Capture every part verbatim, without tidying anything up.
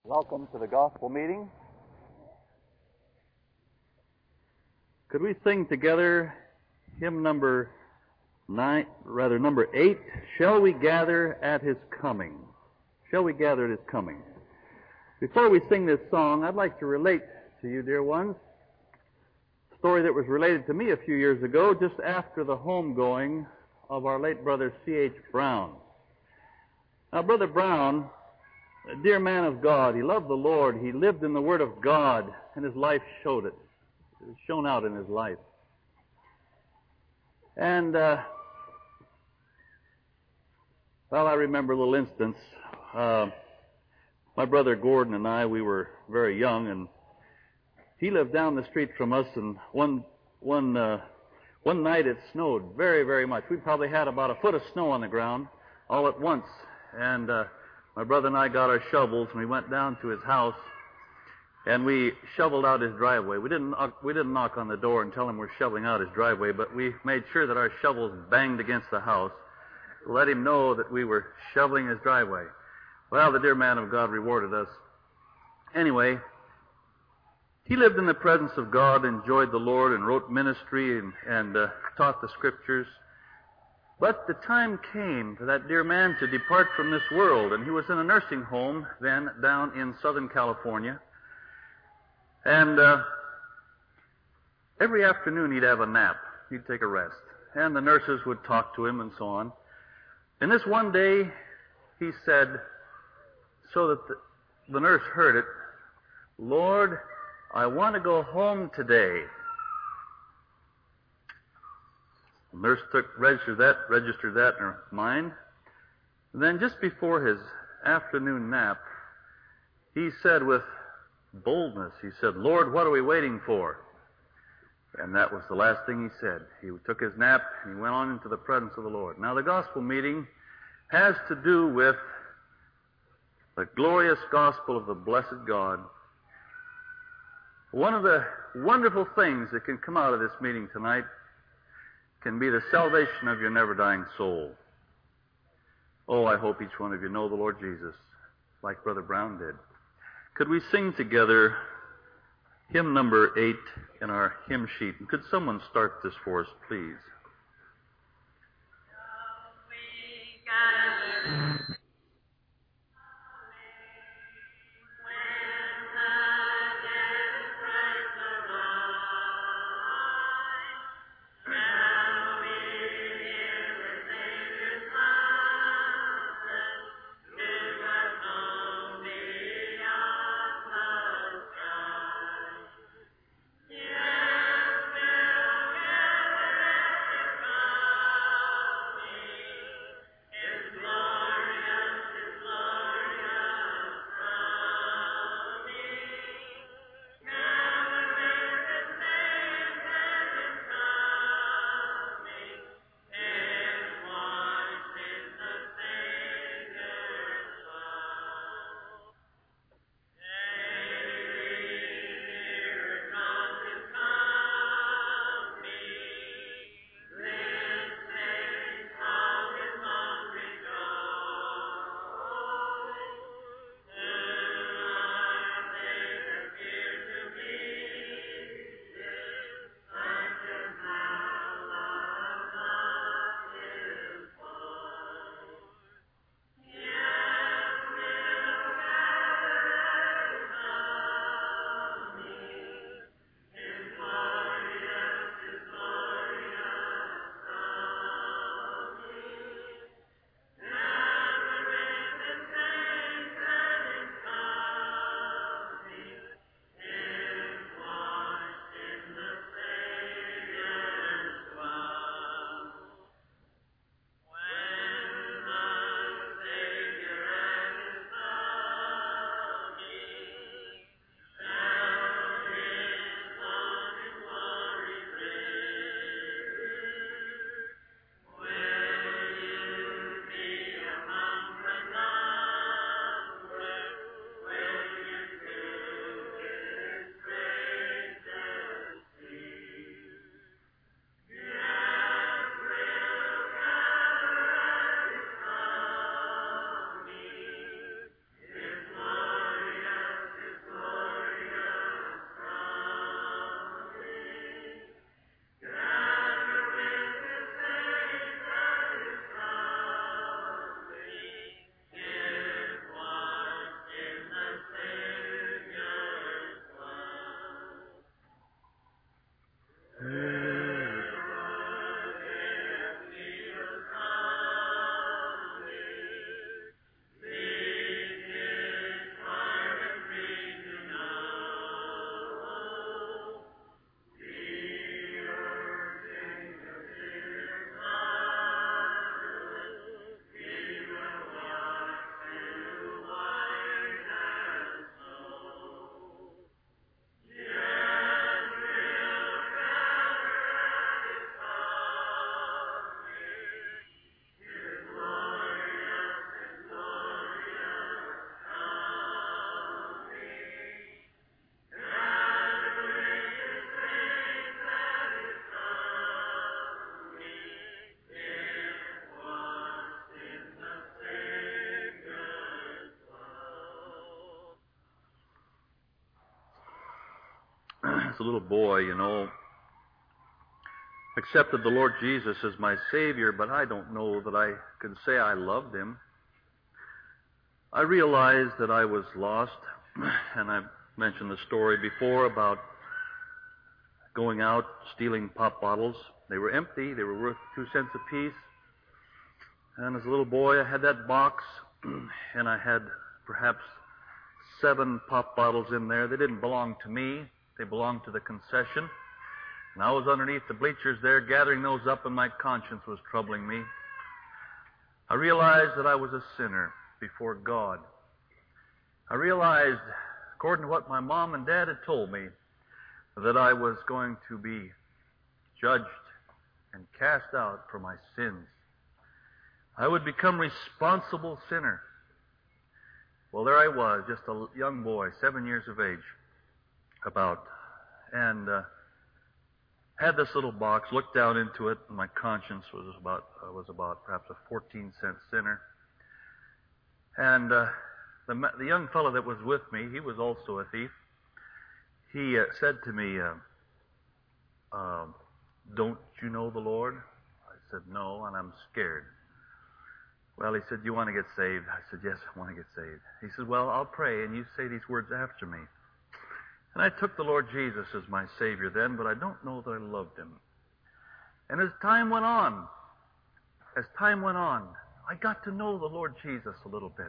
Welcome to the gospel meeting. Could we sing together hymn number nine, rather number eight, Shall We Gather at His Coming? Shall we gather at His coming? Before we sing this song, I'd like to relate to you, dear ones, a story that was related to me a few years ago, just after the homegoing of our late brother C H Brown. Now, Brother Brown, a dear man of God, he loved the Lord, he lived in the Word of God, and his life showed it. It was shown out in his life. And, uh, well, I remember a little instance. Uh, my brother Gordon and I, we were very young, and he lived down the street from us, and one, one, uh, one night it snowed very, very much. We probably had about a foot of snow on the ground all at once, and, uh, my brother and I got our shovels, and we went down to his house, and we shoveled out his driveway. We didn't knock, we didn't knock on the door and tell him we're shoveling out his driveway, but we made sure that our shovels banged against the house to let him know that we were shoveling his driveway. Well, the dear man of God rewarded us. Anyway, he lived in the presence of God, enjoyed the Lord, and wrote ministry and, and uh, taught the Scriptures. But the time came for that dear man to depart from this world, and he was in a nursing home then down in Southern California. And uh, every afternoon he'd have a nap. He'd take a rest. And the nurses would talk to him and so on. And this one day he said, so that the, the nurse heard it, Lord, I want to go home today. The nurse took, registered that, registered that in her mind. And then just before his afternoon nap, he said with boldness, he said, Lord, what are we waiting for? And that was the last thing he said. He took his nap and he went on into the presence of the Lord. Now, the gospel meeting has to do with the glorious gospel of the blessed God. One of the wonderful things that can come out of this meeting tonight can be the salvation of your never-dying soul. Oh, I hope each one of you know the Lord Jesus, like Brother Brown did. Could we sing together hymn number eight in our hymn sheet? And could someone start this for us, please? a little boy, you know, accepted the Lord Jesus as my Savior, but I don't know that I could say I loved Him. I realized that I was lost, and I've mentioned the story before about going out, stealing pop bottles. They were empty. They were worth two cents apiece. And as a little boy, I had that box, and I had perhaps seven pop bottles in there. They didn't belong to me. They belonged to the concession. And I was underneath the bleachers there gathering those up, and my conscience was troubling me. I realized that I was a sinner before God. I realized, according to what my mom and dad had told me, that I was going to be judged and cast out for my sins. I would become responsible sinner. Well, there I was, just a young boy, seven years of age, about, and uh, had this little box, looked down into it, and my conscience was about uh, was about perhaps a fourteen cent sinner. And uh, the the young fellow that was with me, he was also a thief. He uh, said to me, uh, uh, "Don't you know the Lord?" I said, "No, and I'm scared." Well, he said, "Do you want to get saved?" I said, "Yes, I want to get saved." He said, "Well, I'll pray, and you say these words after me." And I took the Lord Jesus as my Savior then, but I don't know that I loved Him. And as time went on, as time went on, I got to know the Lord Jesus a little bit.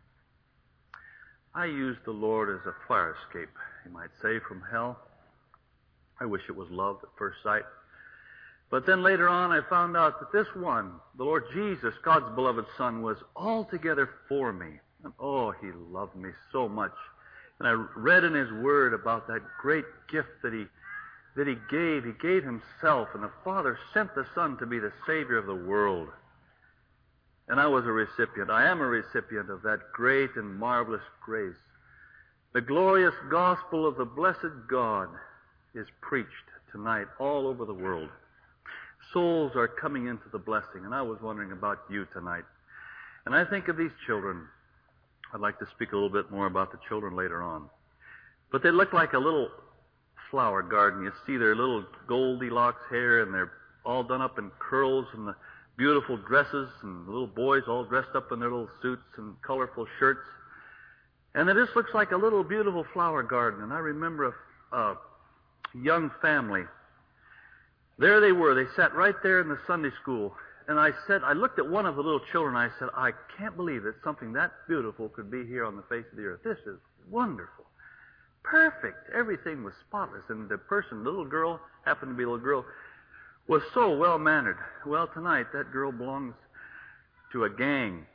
I used the Lord as a fire escape, you might say, from hell. I wish it was love at first sight. But then later on, I found out that this one, the Lord Jesus, God's beloved Son, was altogether for me. And oh, He loved me so much. And I read in His Word about that great gift that He that He gave. He gave Himself, and the Father sent the Son to be the Savior of the world. And I was a recipient. I am a recipient of that great and marvelous grace. The glorious gospel of the blessed God is preached tonight all over the world. Souls are coming into the blessing, and I was wondering about you tonight. And I think of these children. I'd like to speak a little bit more about the children later on. But they look like a little flower garden. You see their little Goldilocks hair, and they're all done up in curls, and the beautiful dresses, and the little boys all dressed up in their little suits and colorful shirts. And it just looks like a little beautiful flower garden. And I remember a, a young family. There they were. They sat right there in the Sunday school. And I said, I looked at one of the little children, and I said, I can't believe that something that beautiful could be here on the face of the earth. This is wonderful. Perfect. Everything was spotless. And the person, the little girl, happened to be a little girl, was so well-mannered. Well, tonight, that girl belongs to a gang.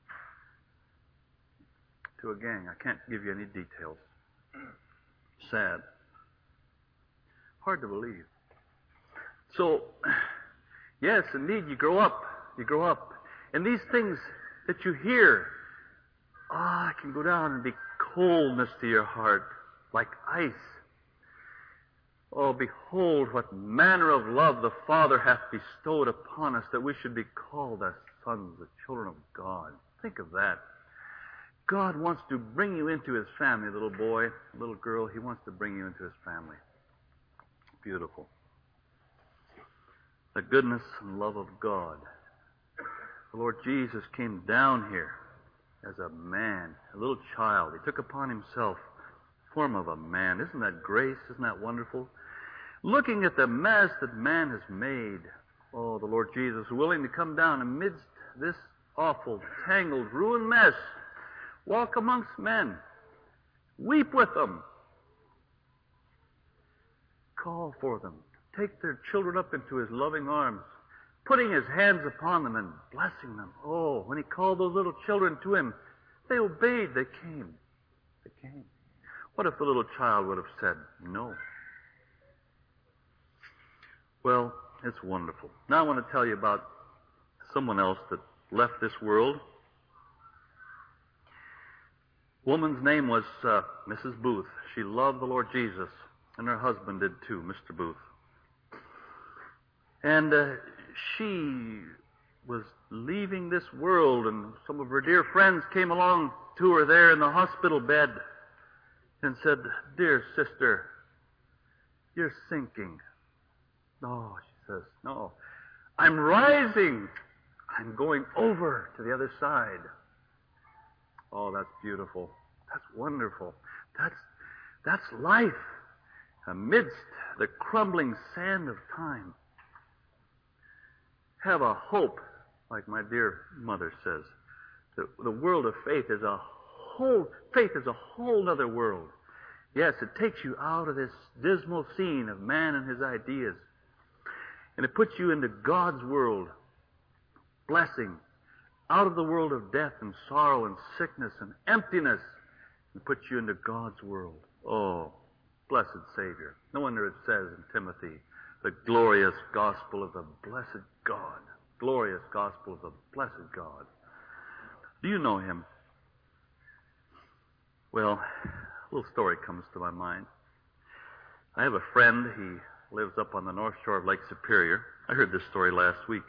To a gang. I can't give you any details. Sad. Hard to believe. So, yes, indeed, you grow up. You grow up. And these things that you hear, ah, oh, can go down and be coldness to your heart, like ice. Oh, behold what manner of love the Father hath bestowed upon us, that we should be called the sons, the children of God. Think of that. God wants to bring you into His family, little boy, little girl. He wants to bring you into His family. Beautiful. The goodness and love of God. The Lord Jesus came down here as a man, a little child. He took upon Himself the form of a man. Isn't that grace? Isn't that wonderful? Looking at the mess that man has made. Oh, the Lord Jesus is willing to come down amidst this awful, tangled, ruined mess. Walk amongst men. Weep with them. Call for them. Take their children up into His loving arms, putting His hands upon them and blessing them. Oh, when He called those little children to Him, they obeyed. They came. They came. What if the little child would have said no? Well, it's wonderful. Now I want to tell you about someone else that left this world. Woman's name was uh, Missus Booth. She loved the Lord Jesus, and her husband did too, Mister Booth. And uh, she was leaving this world, and some of her dear friends came along to her there in the hospital bed and said, "Dear sister, You're sinking. No, she says, no. I'm rising. I'm going over to the other side. Oh, that's beautiful. That's wonderful. That's, that's life amidst the crumbling sand of time. Have a hope, like my dear mother says. The, the world of faith is a whole, faith is a whole other world. Yes, it takes you out of this dismal scene of man and his ideas. And it puts you into God's world, blessing, out of the world of death and sorrow and sickness and emptiness, and puts you into God's world. Oh, blessed Savior. No wonder it says in Timothy, the glorious gospel of the blessed God. Glorious gospel of the blessed God. Do you know him? Well, a little story comes to my mind. I have a friend. He lives up on the north shore of Lake Superior. I heard this story last week.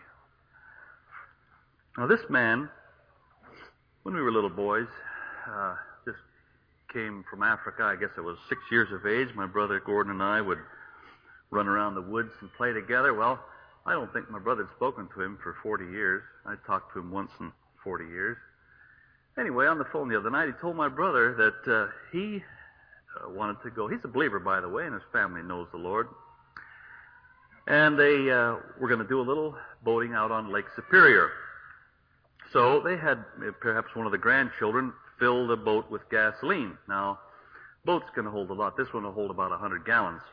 Now, this man, when we were little boys, uh, just came from Africa. I guess I was six years of age. My brother Gordon and I would run around the woods and play together. Well, I don't think my brother had spoken to him for forty years. I talked to him once in forty years. Anyway, on the phone the other night, he told my brother that uh, he uh, wanted to go. He's a believer, by the way, and his family knows the Lord. And they uh, were going to do a little boating out on Lake Superior. So they had uh, perhaps one of the grandchildren fill the boat with gasoline. Now, boat's going to hold a lot. This one will hold about one hundred gallons.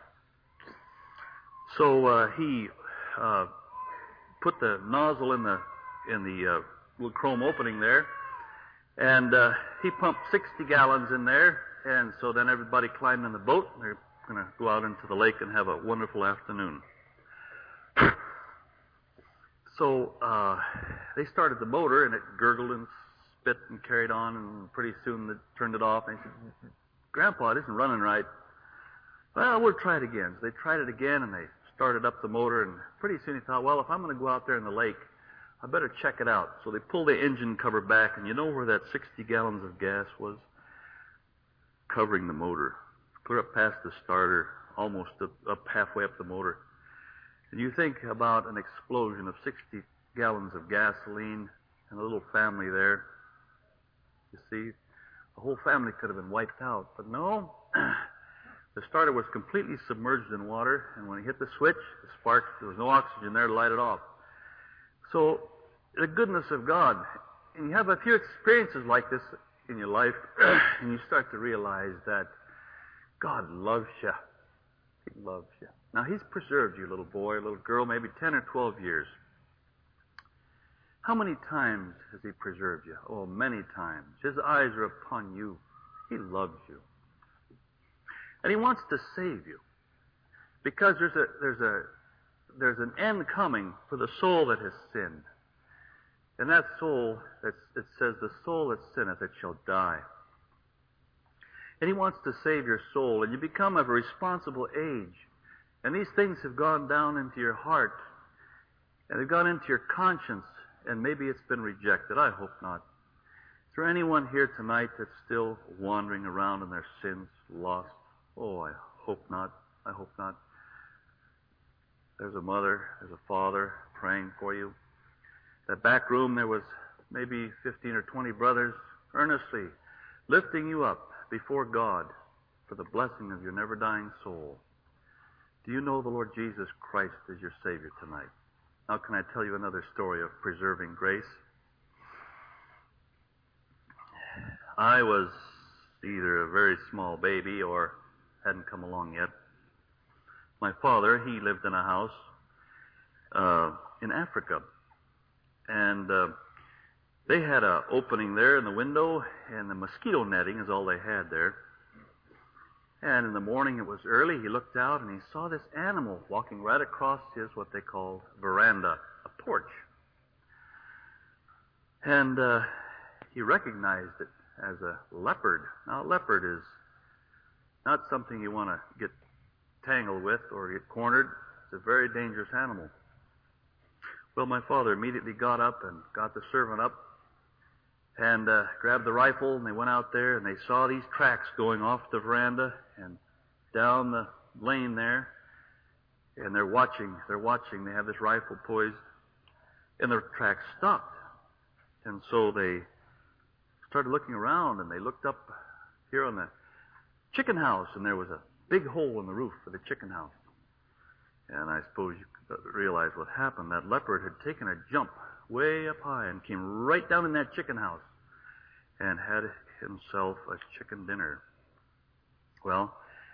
So uh, he uh, put the nozzle in the in the uh, little chrome opening there, and uh, he pumped sixty gallons in there. And so then everybody climbed in the boat. And they're going to go out into the lake and have a wonderful afternoon. So uh, they started the motor, and it gurgled and spit and carried on, and pretty soon they turned it off. And he said, "Grandpa, it isn't running right." "Well, we'll try it again." So they tried it again, and they started up the motor, and pretty soon he thought, well, if I'm going to go out there in the lake, I better check it out. So they pulled the engine cover back, and you know where that sixty gallons of gas was? Covering the motor. Clear up past the starter, almost up, up halfway up the motor. And you think about an explosion of sixty gallons of gasoline and a little family there. You see, the whole family could have been wiped out. But no, the starter was completely submerged in water, and when he hit the switch, the spark, there was no oxygen there to light it off. So, the goodness of God, and you have a few experiences like this in your life, and you start to realize that God loves you. He loves you. Now, He's preserved you, little boy, little girl, maybe ten or twelve years. How many times has He preserved you? Oh, many times. His eyes are upon you. He loves you. And He wants to save you. Because there's a there's a there's an end coming for the soul that has sinned. And that soul, that's, it says, the soul that sinneth, it shall die. And He wants to save your soul, and you become of a responsible age. And these things have gone down into your heart, and they've gone into your conscience, and maybe it's been rejected. I hope not. Is there anyone here tonight that's still wandering around in their sins, lost? Oh, I hope not. I hope not. There's a mother, there's a father praying for you. That back room, there was maybe fifteen or twenty brothers earnestly lifting you up before God for the blessing of your never-dying soul. Do you know the Lord Jesus Christ as your Savior tonight? Now, can I tell you another story of preserving grace? I was either a very small baby or hadn't come along yet. My father, he lived in a house uh, in Africa. And uh, they had an opening there in the window, and the mosquito netting is all they had there. And in the morning, it was early, he looked out and he saw this animal walking right across his, what they call, veranda, a porch. And uh, he recognized it as a leopard. Now, a leopard is not something you want to get tangled with or get cornered. It's a very dangerous animal. Well, my father immediately got up and got the servant up and uh, grabbed the rifle, and they went out there, and they saw these tracks going off the veranda and down the lane there. And they're watching, they're watching, they have this rifle poised, and their tracks stopped. And so they started looking around, and they looked up here on the chicken house, and there was a big hole in the roof for the chicken house. And I suppose you could realize what happened. That leopard had taken a jump way up high and came right down in that chicken house and had himself a chicken dinner. Well,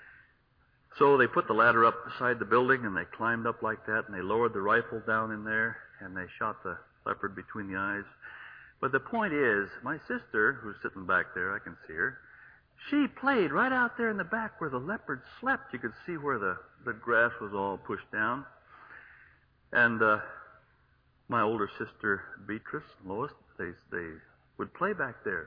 so they put the ladder up beside the building, and they climbed up like that, and they lowered the rifle down in there, and they shot the leopard between the eyes. But the point is, my sister, who's sitting back there, I can see her, she played right out there in the back where the leopard slept. You could see where the, the grass was all pushed down. And uh, my older sister, Beatrice, Lois, they, they would play back there.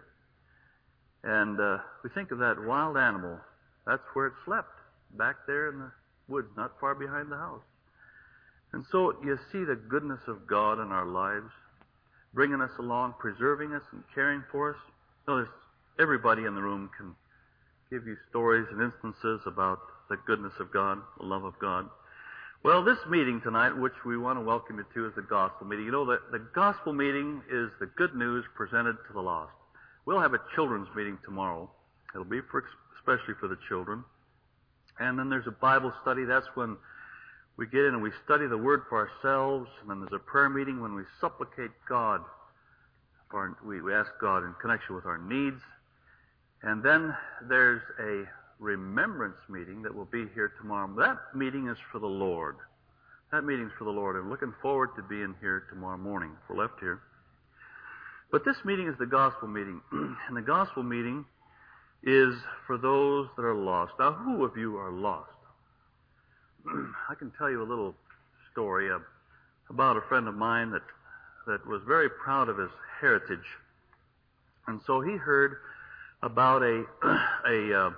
And uh, we think of that wild animal. That's where it slept, back there in the woods, not far behind the house. And so you see the goodness of God in our lives, bringing us along, preserving us and caring for us. Notice everybody in the room can give you stories and instances about the goodness of God, the love of God. Well, this meeting tonight, which we want to welcome you to, is the gospel meeting. You know, the, the gospel meeting is the good news presented to the lost. We'll have a children's meeting tomorrow. It'll be for, especially for the children. And then there's a Bible study. That's when we get in and we study the Word for ourselves. And then there's a prayer meeting when we supplicate God. For our, we, we ask God in connection with our needs. And then there's a remembrance meeting that will be here tomorrow. That meeting is for the Lord. That meeting's for the Lord. I'm looking forward to being here tomorrow morning if we're left here. But this meeting is the gospel meeting. And the gospel meeting is for those that are lost. Now, who of you are lost? I can tell you a little story uh, about a friend of mine that, that was very proud of his heritage. And so he heard about a, a, uh,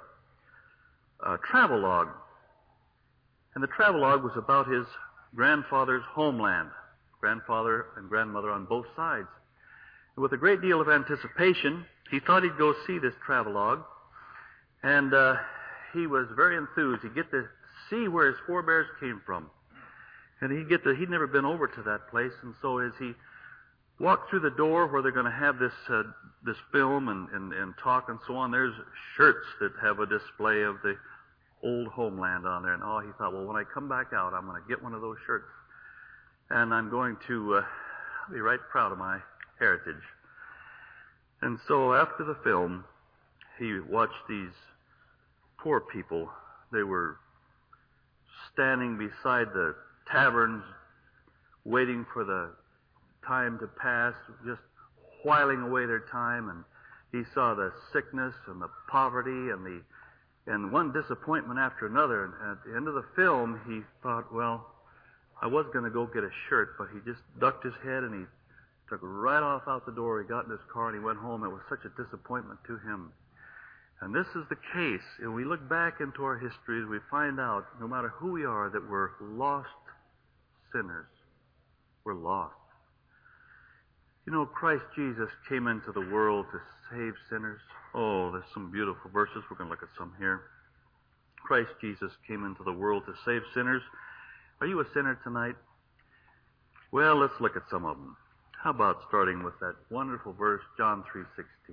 a travelogue. And the travelogue was about his grandfather's homeland, grandfather and grandmother on both sides. And with a great deal of anticipation, he thought he'd go see this travelogue. And uh, he was very enthused. He'd get to see where his forebears came from. And he'd get to, he'd never been over to that place. And so as he walked through the door where they're going to have this uh, this film and, and, and talk and so on, there's shirts that have a display of the old homeland on there. And oh, he thought, well, when I come back out, I'm going to get one of those shirts. And I'm going to uh, be right proud of my heritage. And so after the film, he watched these poor people. They were standing beside the taverns, waiting for the time to pass, just whiling away their time. And he saw the sickness and the poverty and the and one disappointment after another. And at the end of the film, he thought, well, I was going to go get a shirt, but he just ducked his head and he took right off out the door. He got in his car and he went home. It was such a disappointment to him. And this is the case. If we look back into our histories, we find out, no matter who we are, that we're lost sinners. We're lost. You know, Christ Jesus came into the world to save sinners. Oh, there's some beautiful verses. We're going to look at some here. Christ Jesus came into the world to save sinners. Are you a sinner tonight? Well, let's look at some of them. How about starting with that wonderful verse, John three sixteen?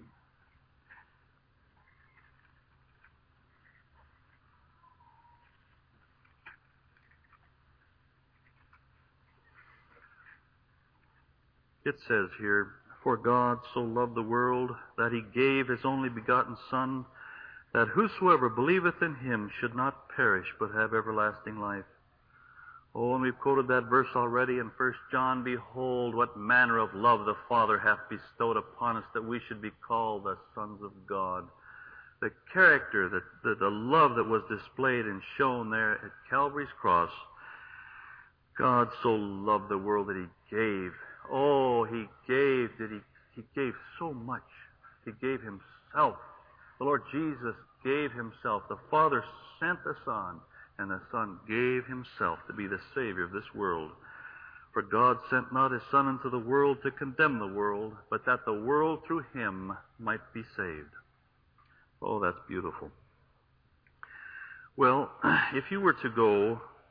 It says here, "For God so loved the world that he gave his only begotten Son, that whosoever believeth in him should not perish but have everlasting life." Oh, and we've quoted that verse already in First John. "Behold, what manner of love the Father hath bestowed upon us, that we should be called the sons of God." The character, the, the, the love that was displayed and shown there at Calvary's cross. God so loved the world that he gave. Oh, he gave, did he? He gave so much. He gave himself. The Lord Jesus gave himself. The Father sent the Son, and the Son gave himself to be the Savior of this world. "For God sent not his Son into the world to condemn the world, but that the world through him might be saved." Oh, that's beautiful. Well, if you were to go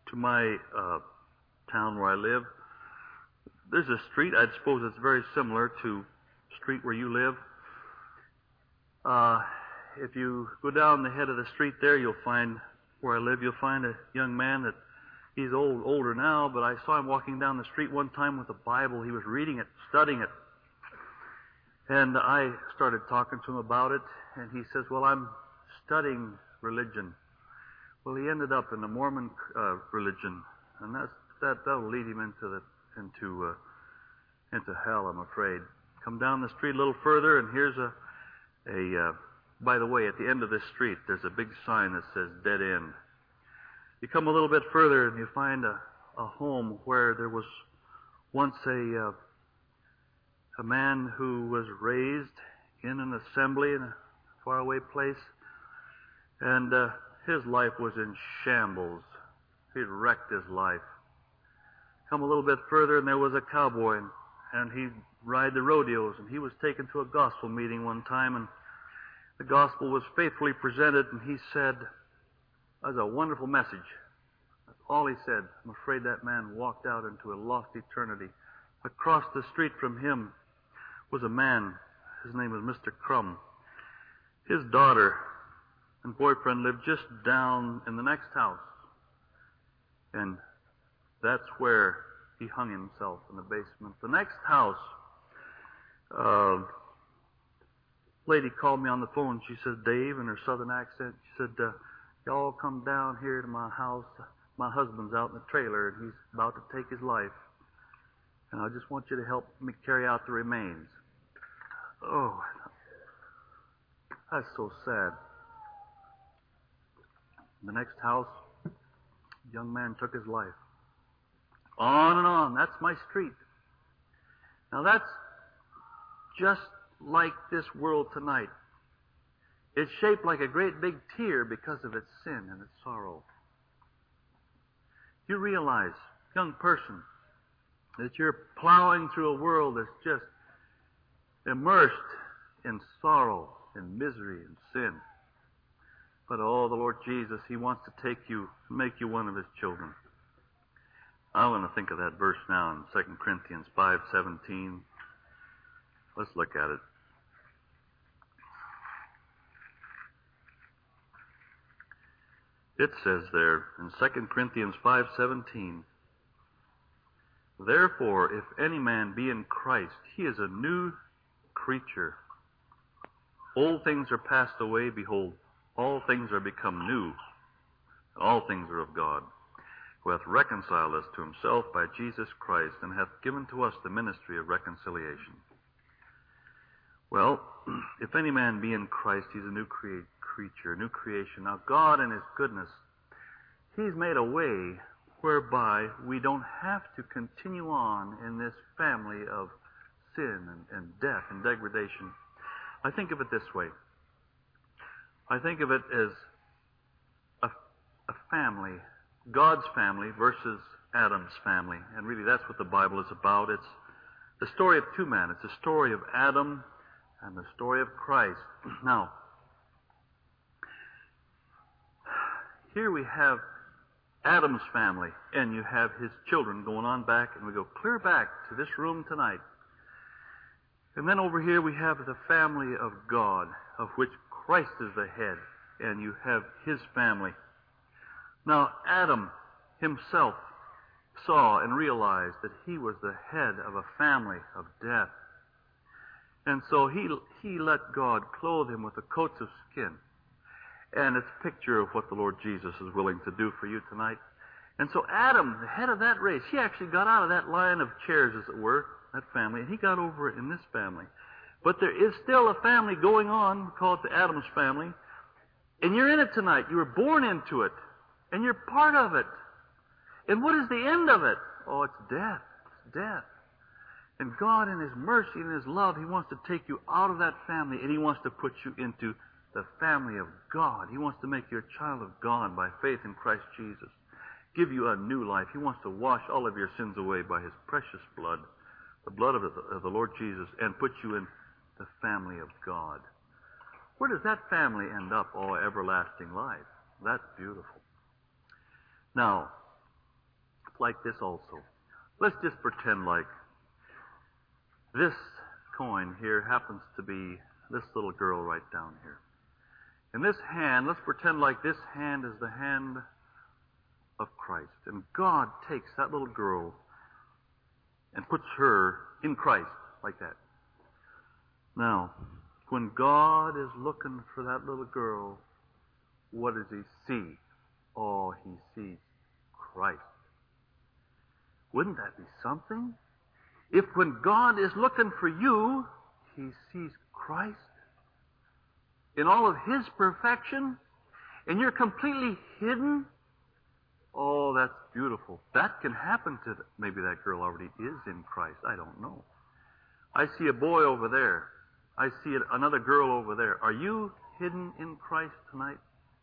to my uh, town where I live, there's a street, I suppose it's very similar to the street where you live. Uh, if you go down the head of the street there, you'll find, where I live, you'll find a young man that, he's old, older now, but I saw him walking down the street one time with a Bible. He was reading it, studying it. And I started talking to him about it, and he says, well, I'm studying religion. Well, he ended up in the Mormon uh, religion, and that's, that, that'll lead him into the, into, uh, into hell, I'm afraid. Come down the street a little further, and here's a, a, uh, by the way, at the end of this street, there's a big sign that says dead end. You come a little bit further, and you find a, a home where there was once a, uh, a man who was raised in an assembly in a faraway place, and uh, his life was in shambles. He'd wrecked his life. Come a little bit further, and there was a cowboy, and, and he'd ride the rodeos, and he was taken to a gospel meeting one time, and the gospel was faithfully presented, and he said, that was a wonderful message. That's all he said. I'm afraid that man walked out into a lost eternity. Across the street from him was a man. His name was Mister Crum. His daughter and boyfriend lived just down in the next house. And that's where he hung himself, in the basement. The next house, uh, lady called me on the phone. She said, Dave, in her southern accent, she said, uh, y'all come down here to my house. My husband's out in the trailer, and he's about to take his life. And I just want you to help me carry out the remains. Oh, that's so sad. In the next house, a young man took his life. On and on. That's my street. Now that's just like this world tonight. It's shaped like a great big tear because of its sin and its sorrow. You realize, young person, that you're plowing through a world that's just immersed in sorrow and misery and sin. But oh, the Lord Jesus, He wants to take you, make you one of His children. I want to think of that verse now in Second Corinthians five seventeen. Let's look at it. It says there in Second Corinthians five seventeen, therefore, if any man be in Christ, he is a new creature. Old things are passed away, behold, all things are become new. All things are of God, who hath reconciled us to Himself by Jesus Christ, and hath given to us the ministry of reconciliation. Well, if any man be in Christ, he's a new crea- creature, a new creation. Now, God in His goodness, He's made a way whereby we don't have to continue on in this family of sin and, and death and degradation. I think of it this way. I think of it as a, a family, God's family versus Adam's family. And really that's what the Bible is about. It's the story of two men. It's the story of Adam and the story of Christ. Now, here we have Adam's family, and you have his children going on back, and we go clear back to this room tonight. And then over here we have the family of God, of which Christ is the head, and you have His family. Now, Adam himself saw and realized that he was the head of a family of death. And so he, he let God clothe him with the coats of skin. And it's a picture of what the Lord Jesus is willing to do for you tonight. And so Adam, the head of that race, he actually got out of that line of chairs, as it were, that family, and he got over in this family. But there is still a family going on, we call it the Adams family, and you're in it tonight. You were born into it, and you're part of it. And what is the end of it? Oh, it's death. It's death. And God, in His mercy and His love, He wants to take you out of that family, and He wants to put you into the family of God. He wants to make you a child of God by faith in Christ Jesus. Give you a new life. He wants to wash all of your sins away by His precious blood, the blood of the, of the Lord Jesus, and put you in the family of God. Where does that family end up? Oh, everlasting life. That's beautiful. Now, like this also. Let's just pretend like this coin here happens to be this little girl right down here. In this hand, let's pretend like this hand is the hand of Christ. And God takes that little girl and puts her in Christ like that. Now, when God is looking for that little girl, what does he see? Oh, he sees Christ. Wouldn't that be something? If when God is looking for you, he sees Christ in all of his perfection, and you're completely hidden, oh, that's beautiful. That can happen to, maybe that girl already is in Christ. I don't know. I see a boy over there. I see another girl over there. Are you hidden in Christ tonight?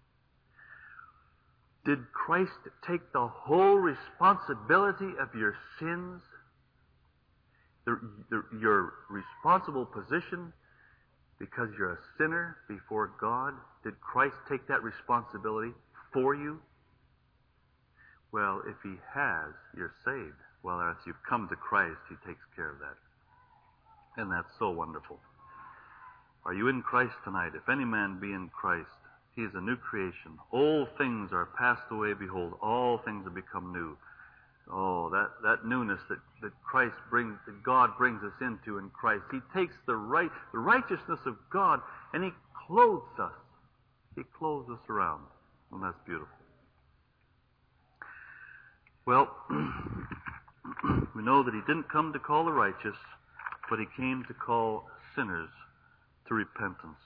Did Christ take the whole responsibility of your sins? The, the, your responsible position because you're a sinner before God? Did Christ take that responsibility for you? Well, if he has, you're saved. Well, as you've come to Christ, he takes care of that. And that's so wonderful. Are you in Christ tonight? If any man be in Christ, he is a new creation. Old things are passed away. Behold, all things have become new. Oh, that, that newness that, that Christ brings, that God brings us into in Christ. He takes the right, the righteousness of God, and he clothes us. He clothes us around. And that's beautiful. Well, we know that he didn't come to call the righteous, but he came to call sinners to repentance.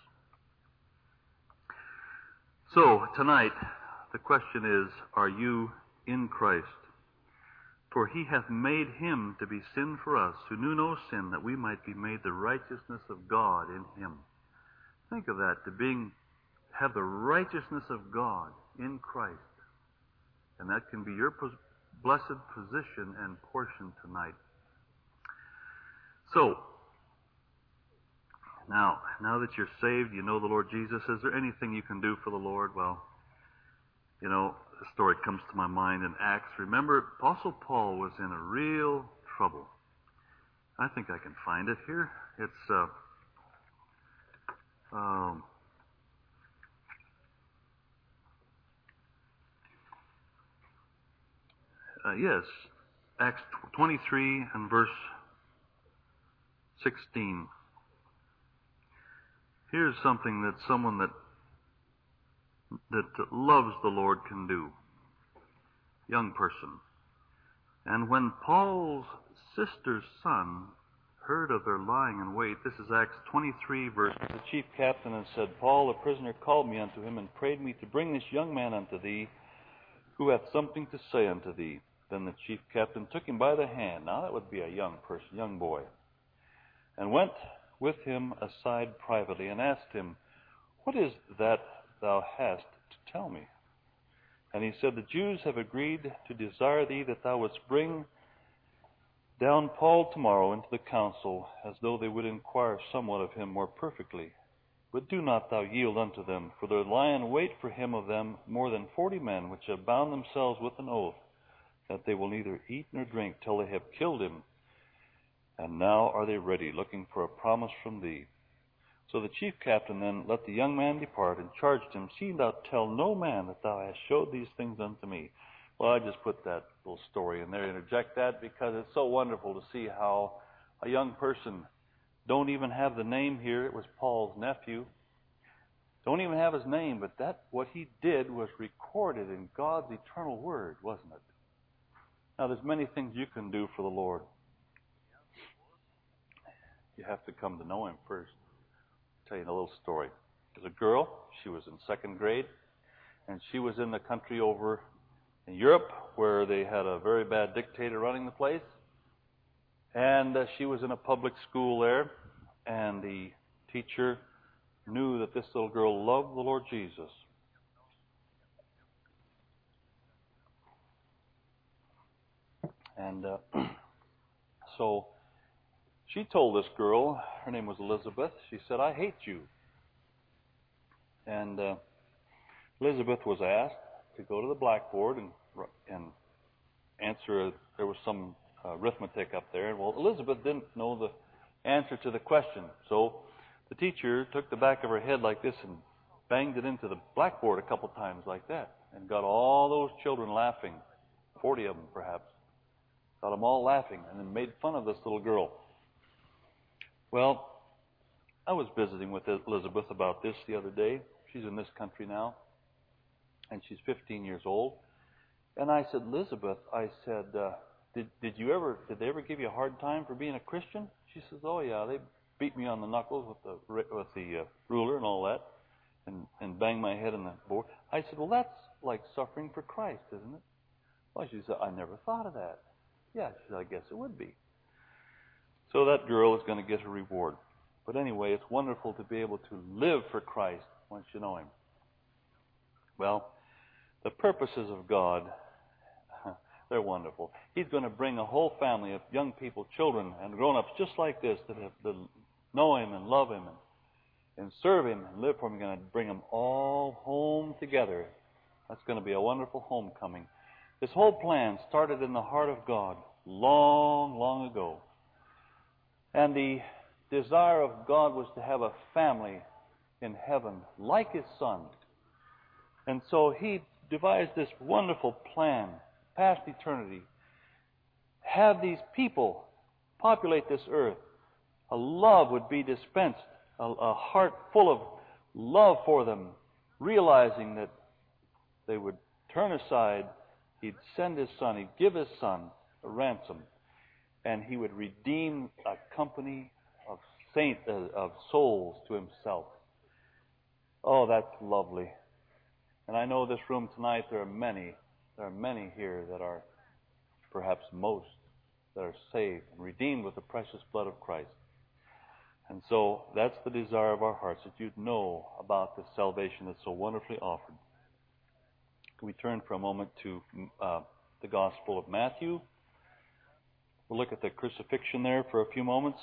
So, tonight, the question is, are you in Christ? For he hath made him to be sin for us, who knew no sin, that we might be made the righteousness of God in him. Think of that, to being, have the righteousness of God in Christ. And that can be your pos- blessed position and portion tonight. So, now, now that you're saved, you know the Lord Jesus. Is there anything you can do for the Lord? Well, you know, the story comes to my mind in Acts. Remember, Apostle Paul was in a real trouble. I think I can find it here. It's, uh, um, uh, yes, Acts twenty-three and verse sixteen. Here's something that someone that that loves the Lord can do. Young person. And when Paul's sister's son heard of their lying in wait, this is Acts twenty-three, verse. The chief captain and said, Paul, the prisoner, called me unto him and prayed me to bring this young man unto thee, who hath something to say unto thee. Then the chief captain took him by the hand. Now that would be a young person, young boy, and went with him aside privately and asked him, What is that thou hast to tell me? And he said, The Jews have agreed to desire thee that thou wouldst bring down Paul tomorrow into the council, as though they would inquire somewhat of him more perfectly. But do not thou yield unto them, for there lie in wait for him of them more than forty men, which have bound themselves with an oath, that they will neither eat nor drink till they have killed him. And now are they ready, looking for a promise from thee. So the chief captain then let the young man depart, and charged him, See thou tell no man that thou hast showed these things unto me. Well, I just put that little story in there, interject that, because it's so wonderful to see how a young person, don't even have the name here, it was Paul's nephew, don't even have his name, but that what he did was recorded in God's eternal word, wasn't it? Now, there's many things you can do for the Lord. You have to come to know him first. I'll tell you a little story. There's a girl, she was in second grade, and she was in the country over in Europe where they had a very bad dictator running the place. And uh, she was in a public school there, and the teacher knew that this little girl loved the Lord Jesus. And uh, so she told this girl, her name was Elizabeth, she said, I hate you. And uh, Elizabeth was asked to go to the blackboard and, and answer. A, there was some uh, arithmetic up there. Well, Elizabeth didn't know the answer to the question. So the teacher took the back of her head like this and banged it into the blackboard a couple times like that, and got all those children laughing, forty of them perhaps. Got them all laughing, and then made fun of this little girl. Well, I was visiting with Elizabeth about this the other day. She's in this country now, and she's fifteen years old. And I said, Elizabeth, I said, uh, did did you ever did they ever give you a hard time for being a Christian? She says, oh yeah, they beat me on the knuckles with the with the uh, ruler and all that, and and banged my head on the board. I said, well, that's like suffering for Christ, isn't it? Well, she said, I never thought of that. Yeah, she said, I guess it would be. So that girl is going to get her reward. But anyway, it's wonderful to be able to live for Christ once you know Him. Well, the purposes of God, they're wonderful. He's going to bring a whole family of young people, children, and grown-ups just like this that have to know Him and love Him and, and serve Him and live for Him. He's going to bring them all home together. That's going to be a wonderful homecoming. This whole plan started in the heart of God long, long ago. And the desire of God was to have a family in heaven like His Son. And so He devised this wonderful plan, past eternity. Have these people populate this earth. A love would be dispensed, a, a heart full of love for them, realizing that they would turn aside. He'd send His Son. He'd give His Son a ransom. And He would redeem a company of saints, uh, of souls to Himself. Oh, that's lovely. And I know this room tonight, there are many, there are many here that are, perhaps most, that are saved and redeemed with the precious blood of Christ. And so that's the desire of our hearts, that you'd know about this salvation that's so wonderfully offered. We turn for a moment to uh, the Gospel of Matthew. We'll look at the crucifixion there for a few moments.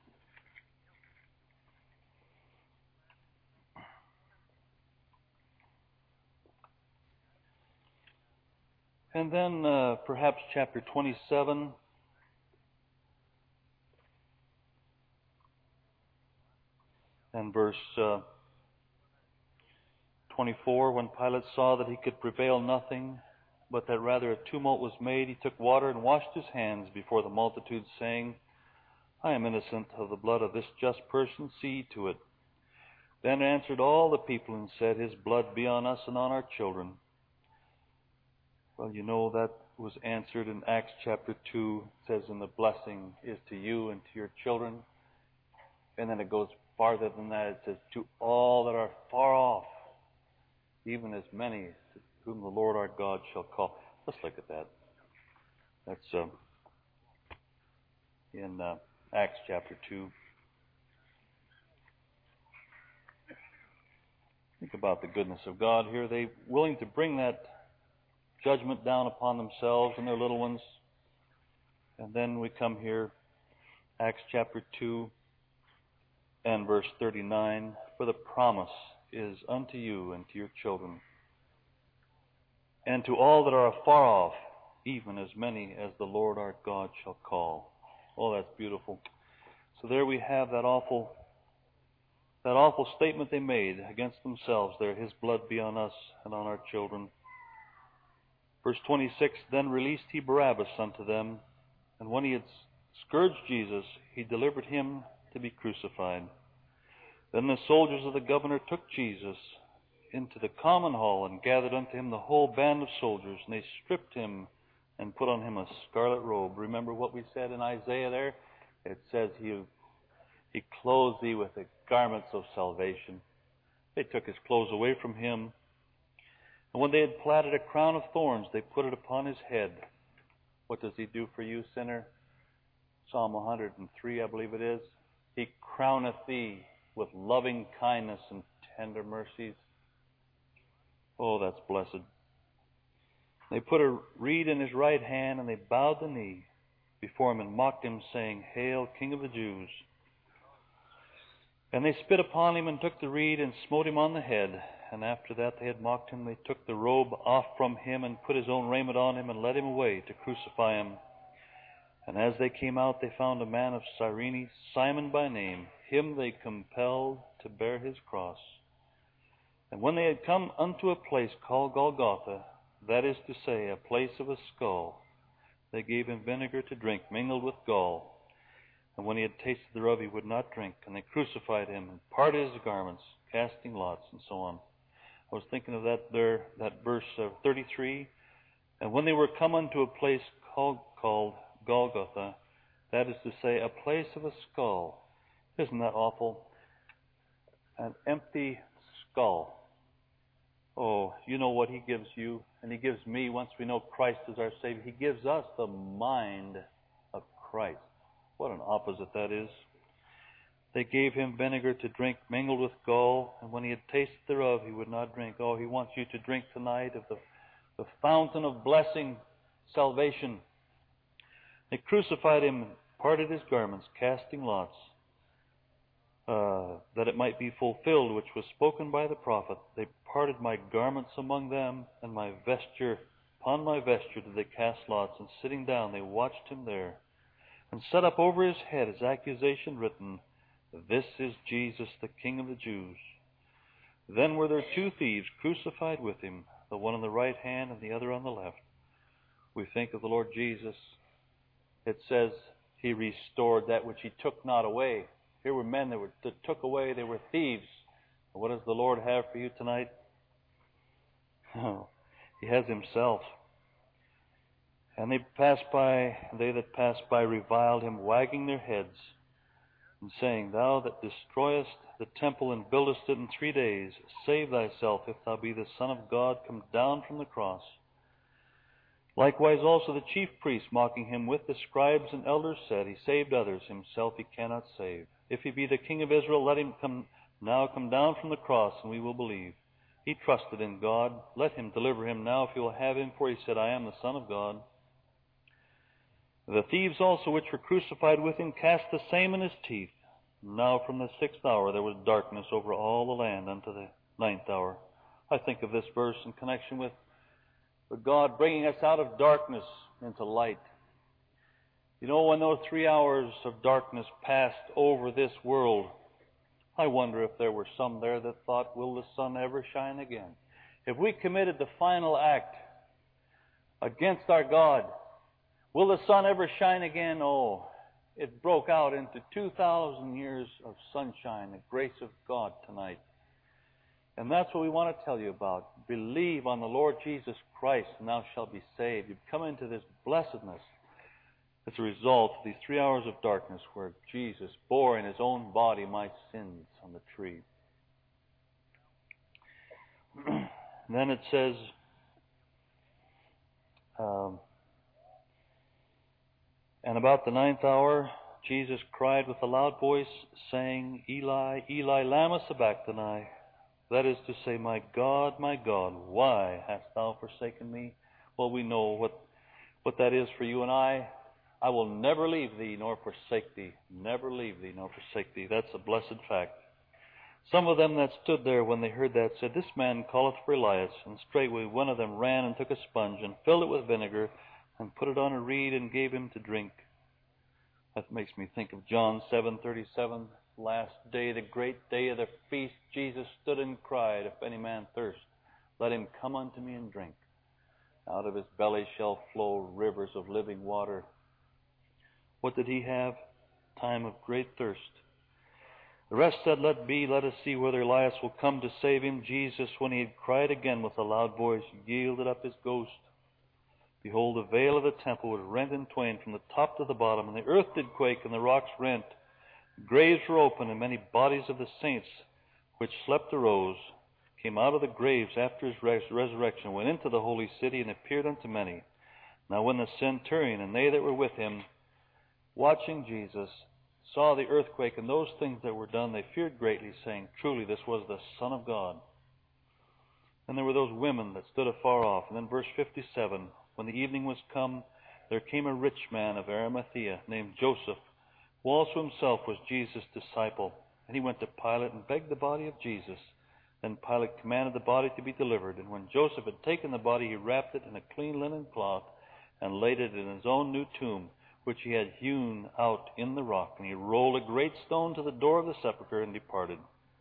And then uh, perhaps chapter twenty-seven. And verse uh, twenty-four, when Pilate saw that he could prevail nothing, but that rather a tumult was made, he took water and washed his hands before the multitude, saying, I am innocent of the blood of this just person, see to it. Then answered all the people and said, His blood be on us and on our children. Well, you know that was answered in Acts chapter two. It says, and the blessing is to you and to your children. And then it goes farther than that. It says, to all that are far off, even as many whom the Lord our God shall call. Let's look at that. That's uh, in uh, Acts chapter two. Think about the goodness of God here. They willing to bring that judgment down upon themselves and their little ones. And then we come here, Acts chapter two and verse thirty-nine. For the promise is unto you and to your children, and to all that are afar off, even as many as the Lord our God shall call. Oh, that's beautiful. So there we have that awful, that awful statement they made against themselves there. His blood be on us and on our children. Verse twenty-six, then released he Barabbas unto them, and when he had scourged Jesus, he delivered him to be crucified. Then the soldiers of the governor took Jesus into the common hall and gathered unto him the whole band of soldiers, and they stripped him and put on him a scarlet robe. Remember what we said in Isaiah there? It says he, he clothed thee with the garments of salvation. They took his clothes away from him. And when they had platted a crown of thorns, they put it upon his head. What does he do for you, sinner? Psalm one hundred three, I believe it is. He crowneth thee with loving kindness and tender mercies. Oh, that's blessed. They put a reed in his right hand, and they bowed the knee before him and mocked him, saying, Hail, King of the Jews. And they spit upon him and took the reed and smote him on the head. And after that they had mocked him, they took the robe off from him and put his own raiment on him and led him away to crucify him. And as they came out, they found a man of Cyrene, Simon by name. Him they compelled to bear his cross. And when they had come unto a place called Golgotha, that is to say, a place of a skull, they gave him vinegar to drink, mingled with gall. And when he had tasted thereof, he would not drink. And they crucified him and parted his garments, casting lots, and so on. I was thinking of that there, that verse uh, thirty-three. And when they were come unto a place called, called Golgotha, that is to say, a place of a skull. Isn't that awful? An empty skull. Oh, you know what he gives you, and he gives me once we know Christ as our Savior. He gives us the mind of Christ. What an opposite that is. They gave him vinegar to drink mingled with gall, and when he had tasted thereof, he would not drink. Oh, he wants you to drink tonight of the, the fountain of blessing, salvation. They crucified him and parted his garments, casting lots, uh, that it might be fulfilled, which was spoken by the prophet. They parted my garments among them, and my vesture, upon my vesture did they cast lots, and sitting down they watched him there, and set up over his head his accusation written, This is Jesus, the King of the Jews. Then were there two thieves crucified with him, the one on the right hand and the other on the left. We think of the Lord Jesus. It says he restored that which he took not away. Here were men that, were, that took away, they were thieves. What does the Lord have for you tonight? Oh, he has himself. And they passed by, they that passed by reviled him, wagging their heads, and saying, Thou that destroyest the temple and buildest it in three days, save thyself, if thou be the Son of God, come down from the cross. Likewise also the chief priests, mocking him with the scribes and elders, said, He saved others, himself he cannot save. If he be the King of Israel, let him come now come down from the cross, and we will believe. He trusted in God. Let him deliver him now, if he will have him, for he said, I am the Son of God. The thieves also which were crucified with him cast the same in his teeth. Now from the sixth hour there was darkness over all the land unto the ninth hour. I think of this verse in connection with God bringing us out of darkness into light. You know, when those three hours of darkness passed over this world, I wonder if there were some there that thought, will the sun ever shine again? If we committed the final act against our God, will the sun ever shine again? Oh, it broke out into two thousand years of sunshine, the grace of God tonight. And that's what we want to tell you about. Believe on the Lord Jesus Christ, and thou shalt be saved. You've come into this blessedness as a result of these three hours of darkness where Jesus bore in his own body my sins on the tree. Then it says, um, and about the ninth hour, Jesus cried with a loud voice, saying, Eli, Eli, lama sabachthani. That is to say, My God, my God, why hast thou forsaken me? Well, we know what, what that is for you and I. I will never leave thee nor forsake thee. Never leave thee nor forsake thee. That's a blessed fact. Some of them that stood there when they heard that said, This man calleth for Elias. And straightway one of them ran and took a sponge and filled it with vinegar and put it on a reed and gave him to drink. That makes me think of John seven thirty-seven. Last day, the great day of the feast, Jesus stood and cried, If any man thirst, let him come unto me and drink. Out of his belly shall flow rivers of living water. What did he have? Time of great thirst. The rest said, Let be, let us see whether Elias will come to save him. Jesus, when he had cried again with a loud voice, yielded up his ghost. Behold, the veil of the temple was rent in twain from the top to the bottom, and the earth did quake, and the rocks rent. The graves were open, and many bodies of the saints which slept arose, came out of the graves after his res- resurrection, went into the holy city, and appeared unto many. Now when the centurion and they that were with him, watching Jesus, saw the earthquake and those things that were done, they feared greatly, saying, Truly this was the Son of God. And there were those women that stood afar off. And then verse fifty-seven, When the evening was come, there came a rich man of Arimathea, named Joseph, who also himself was Jesus' disciple. And he went to Pilate and begged the body of Jesus. Then Pilate commanded the body to be delivered, and when Joseph had taken the body, he wrapped it in a clean linen cloth and laid it in his own new tomb, which he had hewn out in the rock. And he rolled a great stone to the door of the sepulchre and departed.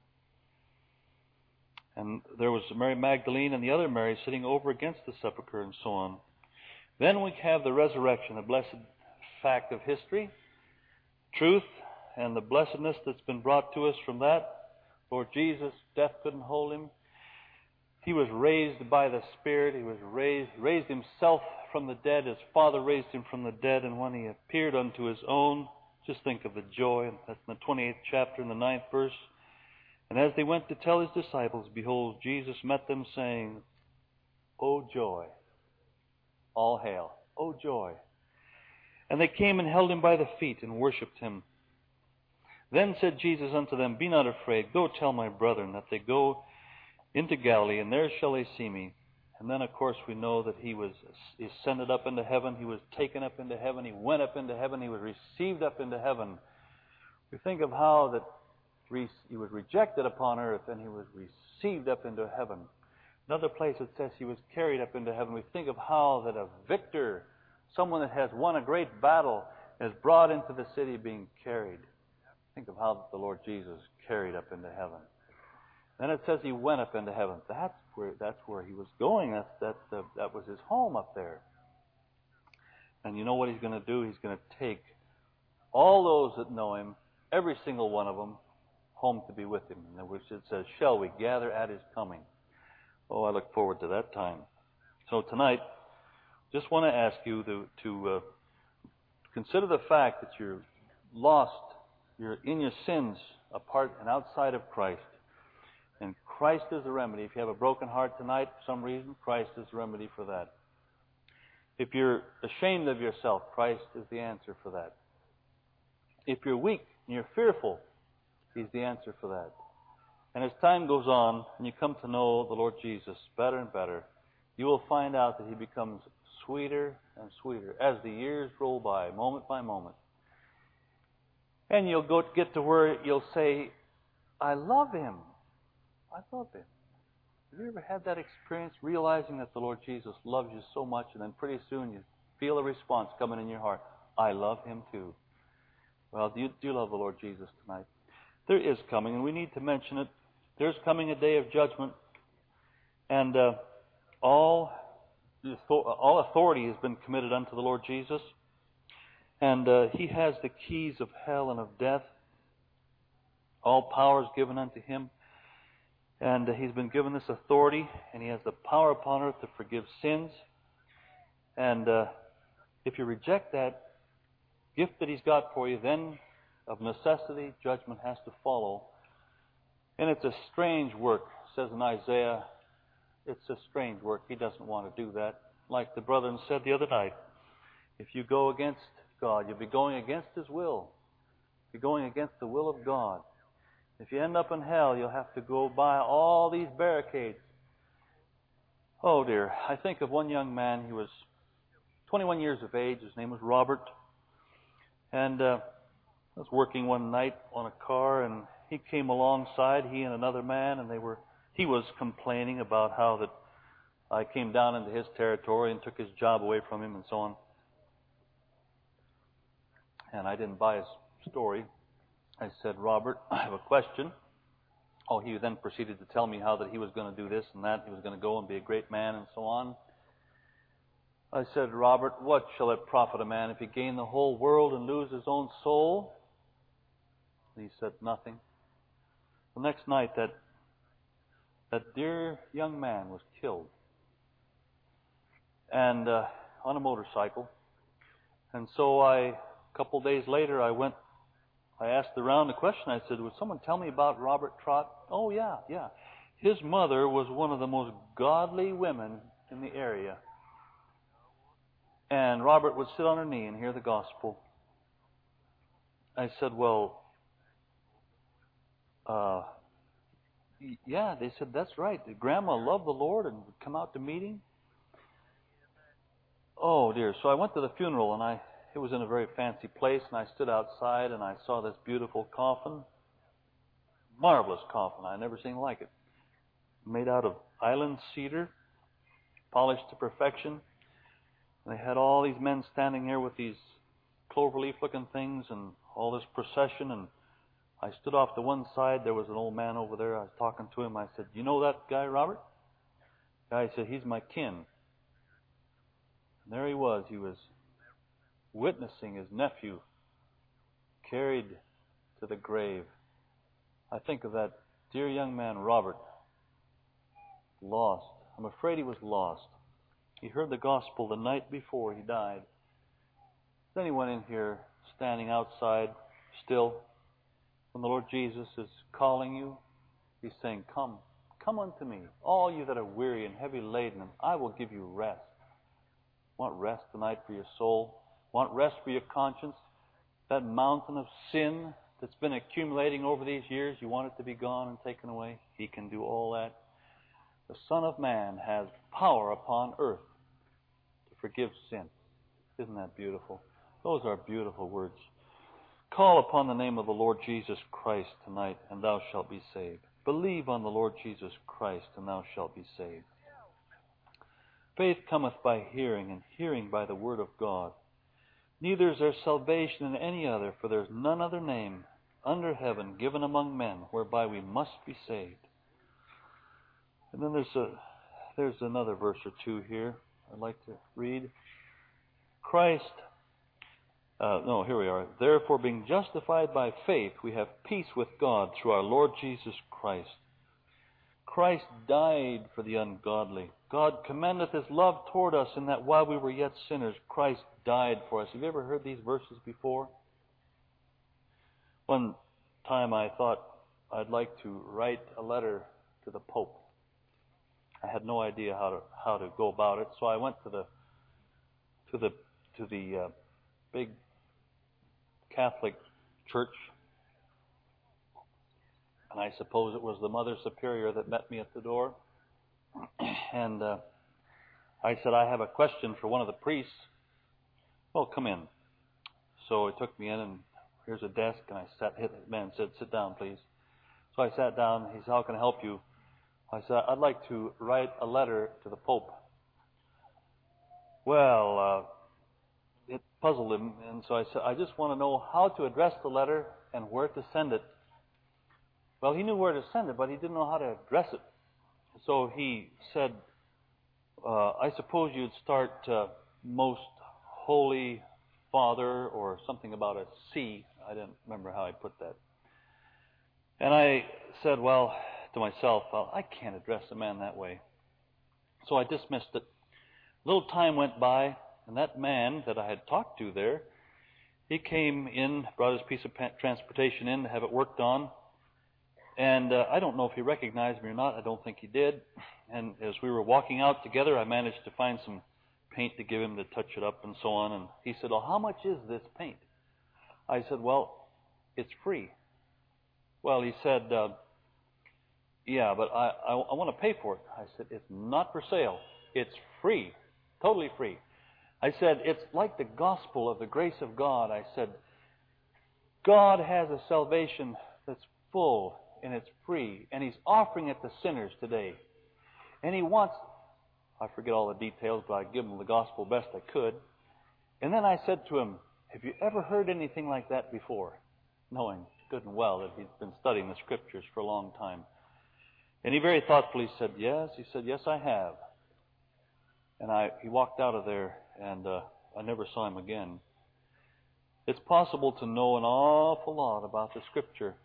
And there was Mary Magdalene and the other Mary sitting over against the sepulchre, and so on. Then we have the resurrection, a blessed fact of history, truth, and the blessedness that's been brought to us from that. Lord Jesus, death couldn't hold him. He was raised by the Spirit. He was raised, raised himself from the dead. His Father raised him from the dead. And when he appeared unto his own, just think of the joy. That's in the twenty-eighth chapter, in the ninth verse. And as they went to tell his disciples, behold, Jesus met them, saying, O joy, all hail, O joy. And they came and held him by the feet and worshipped him. Then said Jesus unto them, Be not afraid. Go tell my brethren that they go into Galilee, and there shall they see me. And then, of course, we know that he was ascended up into heaven. He was taken up into heaven. He went up into heaven. He was received up into heaven. We think of how that he was rejected upon earth, and he was received up into heaven. Another place it says he was carried up into heaven. We think of how that a victor, someone that has won a great battle, is brought into the city being carried. Think of how the Lord Jesus carried up into heaven. Then it says he went up into heaven. That's where that's where he was going. That's that's the, that was his home up there. And you know what he's going to do? He's going to take all those that know him, every single one of them, home to be with him. In which it says, "Shall we gather at his coming?" Oh, I look forward to that time. So tonight, just want to ask you to to uh, consider the fact that you're lost. You're in your sins, apart and outside of Christ. And Christ is the remedy. If you have a broken heart tonight, for some reason, Christ is the remedy for that. If you're ashamed of yourself, Christ is the answer for that. If you're weak and you're fearful, He's the answer for that. And as time goes on, and you come to know the Lord Jesus better and better, you will find out that He becomes sweeter and sweeter as the years roll by, moment by moment. And you'll go get to where you'll say, I love Him. I love Him. Have you ever had that experience, realizing that the Lord Jesus loves you so much, and then pretty soon you feel a response coming in your heart, I love Him too. Well, do you, do you love the Lord Jesus tonight? There is coming, and we need to mention it. There's coming a day of judgment, and uh, all, all authority has been committed unto the Lord Jesus. And uh, He has the keys of hell and of death. All power is given unto Him. And uh, He's been given this authority, and He has the power upon earth to forgive sins. And uh, if you reject that gift that He's got for you, then of necessity, judgment has to follow. And it's a strange work, it says in Isaiah. It's a strange work. He doesn't want to do that. Like the brethren said the other night, if you go against God, you'll be going against His will. You're going against the will of God. If you end up in hell, you'll have to go by all these barricades. Oh dear. I think of one young man. He was twenty-one years of age. His name was Robert. And uh, I was working one night on a car, and he came alongside, he and another man, and they were. He was complaining about how that I came down into his territory and took his job away from him and so on. And I didn't buy his story. I said, Robert, I have a question. Oh, he then proceeded to tell me how that he was going to do this and that. He was going to go and be a great man and so on. I said, Robert, what shall it profit a man if he gain the whole world and lose his own soul? And he said, nothing. The next night, that that dear young man was killed. And uh, on a motorcycle. And so I... A couple of days later, I went, I asked around the question. I said, would someone tell me about Robert Trott? Oh, yeah, yeah. His mother was one of the most godly women in the area. And Robert would sit on her knee and hear the gospel. I said, well, uh, yeah, they said, that's right. Grandma loved the Lord and would come out to meeting. Oh, dear. So I went to the funeral, and I... It was in a very fancy place, and I stood outside, and I saw this beautiful coffin. Marvelous coffin. I'd never seen like it. made out of island cedar, polished to perfection. And they had all these men standing there with these cloverleaf-looking things and all this procession. And I stood off to one side. There was an old man over there. I was talking to him. I said, "You know that guy, Robert?" The guy said, "He's my kin." And there he was. He was witnessing his nephew carried to the grave. I think of that dear young man, Robert, lost. I'm afraid he was lost. He heard the gospel the night before he died. Then he went in here, standing outside, still. When the Lord Jesus is calling you, He's saying, "Come, come unto me, all you that are weary and heavy laden, and I will give you rest." Want rest tonight for your soul? Want rest for your conscience? That mountain of sin that's been accumulating over these years, you want it to be gone and taken away? He can do all that. The Son of Man has power upon earth to forgive sin. Isn't that beautiful? Those are beautiful words. Call upon the name of the Lord Jesus Christ tonight, and thou shalt be saved. Believe on the Lord Jesus Christ, and thou shalt be saved. Faith cometh by hearing, and hearing by the word of God. Neither is there salvation in any other, for there is none other name under heaven given among men whereby we must be saved. And then there's a there's another verse or two here I'd like to read. Christ, uh, no, here we are. Therefore, being justified by faith, we have peace with God through our Lord Jesus Christ. Christ died for the ungodly. God commendeth His love toward us in that while we were yet sinners, Christ died for us. Have you ever heard these verses before? One time I thought I'd like to write a letter to the Pope. I had no idea how to how to go about it, so I went to the to the to the uh, big Catholic church, and I suppose it was the Mother Superior that met me at the door. And uh, I said, "I have a question for one of the priests." "Well, come in." So he took me in, and here's a desk, and I sat. Hit the man said, "Sit down, please." So I sat down. He said, "How can I help you?" I said, "I'd like to write a letter to the Pope." Well, uh, it puzzled him, and so I said, "I just want to know how to address the letter and where to send it." Well, he knew where to send it, but he didn't know how to address it. So he said, uh, "I suppose you'd start uh, Most Holy Father," or something about a C. I didn't remember how I put that. And I said, well, to myself, well, I can't address a man that way. So I dismissed it. A little time went by, and that man that I had talked to there, he came in, brought his piece of transportation in to have it worked on. And uh, I don't know if he recognized me or not. I don't think he did. And as we were walking out together, I managed to find some paint to give him to touch it up and so on. And he said, "Well, how much is this paint?" I said, "Well, it's free." Well, he said, uh, "Yeah, but I, I, I want to pay for it." I said, "It's not for sale. It's free, totally free." I said, "It's like the gospel of the grace of God." I said, "God has a salvation that's full and it's free, and He's offering it to sinners today. And He wants," I forget all the details, but I give him the gospel best I could. And then I said to him, "Have you ever heard anything like that before?" Knowing good and well that he'd been studying the Scriptures for a long time. And he very thoughtfully said, "Yes." He said, "Yes, I have." And I, he walked out of there, and uh, I never saw him again. It's possible to know an awful lot about the Scripture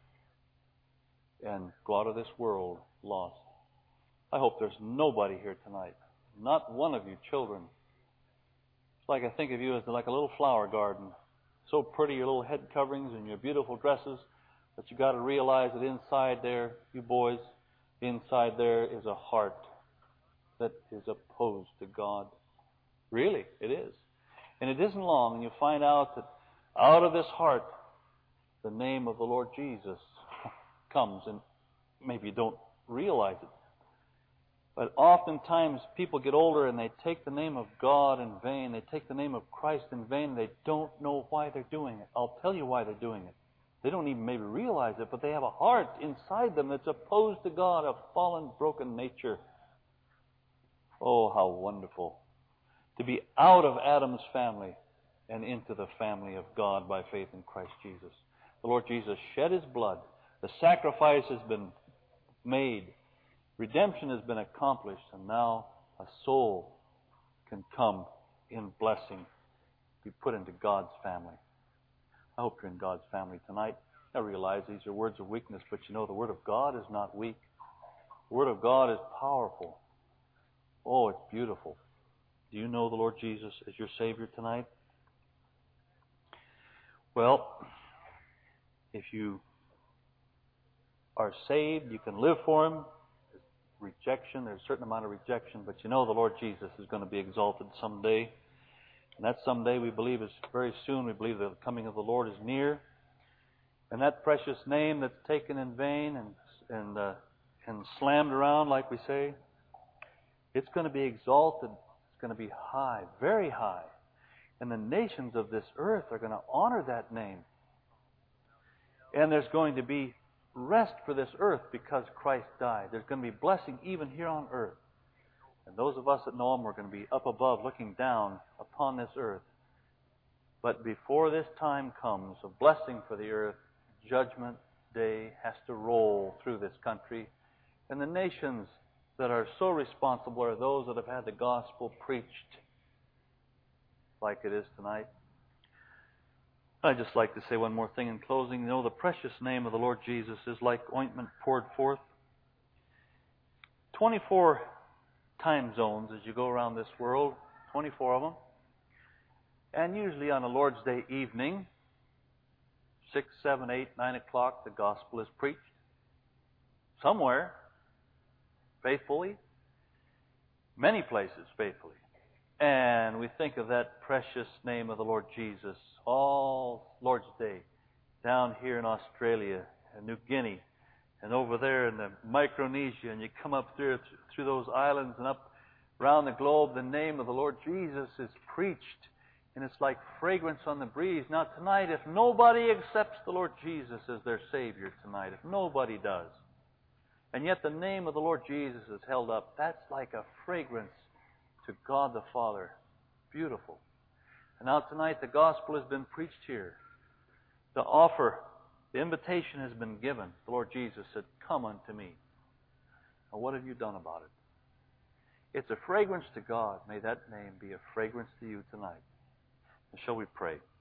and go out of this world lost. I hope there's nobody here tonight, not one of you children. It's like I think of you as like a little flower garden. So pretty, your little head coverings and your beautiful dresses, but you got to realize that inside there, you boys, inside there is a heart that is opposed to God. Really, it is. And it isn't long, and you'll find out that out of this heart, the name of the Lord Jesus comes, and maybe you don't realize it. But oftentimes people get older and they take the name of God in vain. They take the name of Christ in vain. They don't know why they're doing it. I'll tell you why they're doing it. They don't even maybe realize it, but they have a heart inside them that's opposed to God, a fallen, broken nature. Oh, how wonderful to be out of Adam's family and into the family of God by faith in Christ Jesus. The Lord Jesus shed His blood. The sacrifice has been made. Redemption has been accomplished. And now a soul can come in blessing, be put into God's family. I hope you're in God's family tonight. I realize these are words of weakness, but you know the Word of God is not weak. The Word of God is powerful. Oh, it's beautiful. Do you know the Lord Jesus as your Savior tonight? Well, if you are saved, you can live for Him. There's rejection, there's a certain amount of rejection, but you know the Lord Jesus is going to be exalted someday. And that someday we believe is very soon. We believe the coming of the Lord is near. And that precious name that's taken in vain and and uh, and slammed around, like we say, it's going to be exalted. It's going to be high, very high. And the nations of this earth are going to honor that name. And there's going to be rest for this earth because Christ died. There's going to be blessing even here on earth. And those of us that know Him, we're going to be up above looking down upon this earth. But before this time comes of blessing for the earth, Judgment Day has to roll through this country. And the nations that are so responsible are those that have had the gospel preached like it is tonight. I'd just like to say one more thing in closing. You know, the precious name of the Lord Jesus is like ointment poured forth. twenty-four time zones as you go around this world, twenty-four of them. And usually on a Lord's Day evening, six, seven, eight, nine o'clock, the gospel is preached. Somewhere, faithfully. Many places, faithfully. And we think of that precious name of the Lord Jesus all Lord's Day down here in Australia and New Guinea and over there in the Micronesia, and you come up there through those islands and up around the globe, the name of the Lord Jesus is preached, and it's like fragrance on the breeze. Now tonight, if nobody accepts the Lord Jesus as their Savior tonight, if nobody does, and yet the name of the Lord Jesus is held up, that's like a fragrance to God the Father. Beautiful. And now tonight the gospel has been preached here. The offer, the invitation has been given. The Lord Jesus said, "Come unto me." Now what have you done about it? It's a fragrance to God. May that name be a fragrance to you tonight. And shall we pray?